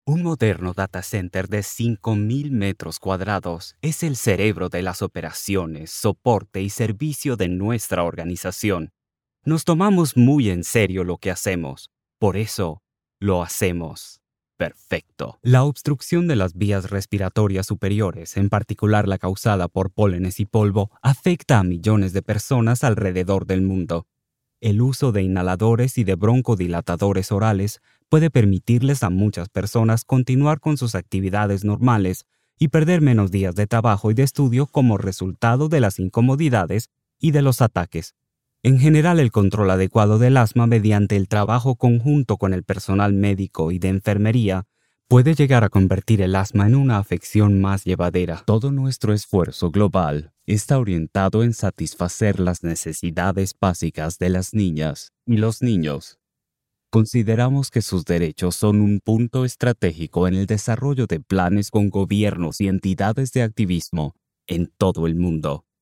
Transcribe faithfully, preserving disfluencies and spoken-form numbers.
Un moderno data center de cinco mil metros cuadrados es el cerebro de las operaciones, soporte y servicio de nuestra organización. Nos tomamos muy en serio lo que hacemos. Por eso, lo hacemos perfecto. La obstrucción de las vías respiratorias superiores, en particular la causada por pólenes y polvo, afecta a millones de personas alrededor del mundo. El uso de inhaladores y de broncodilatadores orales puede permitirles a muchas personas continuar con sus actividades normales y perder menos días de trabajo y de estudio como resultado de las incomodidades y de los ataques. En general, el control adecuado del asma mediante el trabajo conjunto con el personal médico y de enfermería puede llegar a convertir el asma en una afección más llevadera. Todo nuestro esfuerzo global está orientado en satisfacer las necesidades básicas de las niñas y los niños. Consideramos que sus derechos son un punto estratégico en el desarrollo de planes con gobiernos y entidades de activismo en todo el mundo.